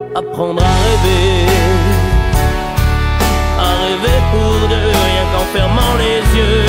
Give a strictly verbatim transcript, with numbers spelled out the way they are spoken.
apprendre à rêver, à rêver pour de rien qu'en fermant les yeux.